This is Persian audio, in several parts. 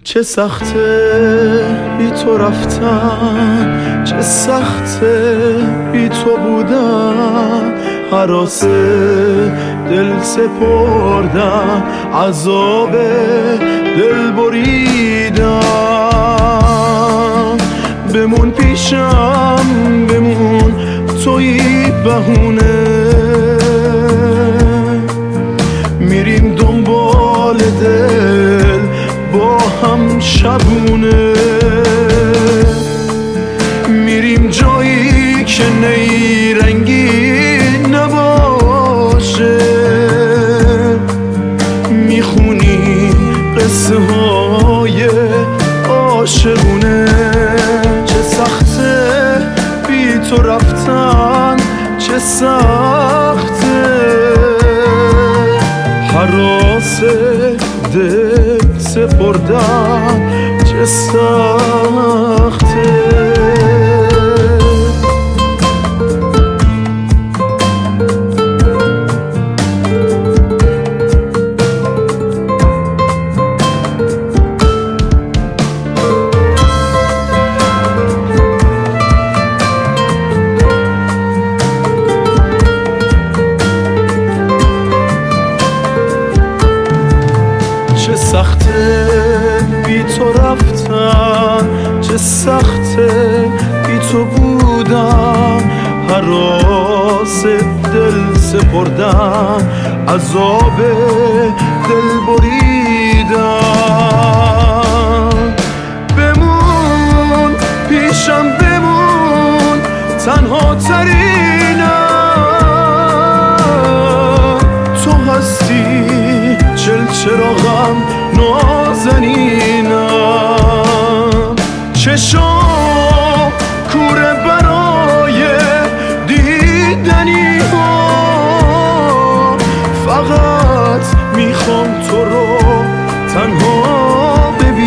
چه سخته بی تو رفتن، چه سخته بی تو بودن، هراس دل سپردن، عذاب دل بریدن. بمون پیشم بمون، تویی بهونه، میریم دنبال دل با هم شبونه، میریم جایی که نیرنگی نباشه، میخونیم قصه های عاشقونه. چه سخته بی تو رفتن، چه سخته هراس دل سپردن، چه سخته. چه سخته بی تو رفتن، چه سخته بی تو بودن، هراس دل سپردن، عذاب دل بریدن. بمون پیشم بمون، تنها ترینم تو هستی، چراغم نازنینم. چشم کوره برای دیدنی ها، فقط میخوام تو رو تنها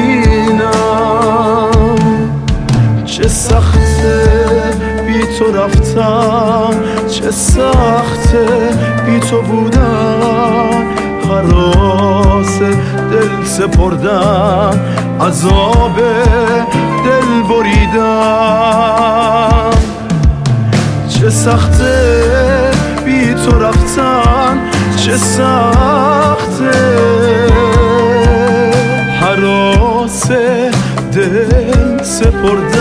ببینم. چه سخته بی تو رفتن، چه سخته بی تو بودن، هراس دل سپردن، عذاب دل بریدن. چه سخته بی تو رفتن، چه سخته هراس دل سپردن.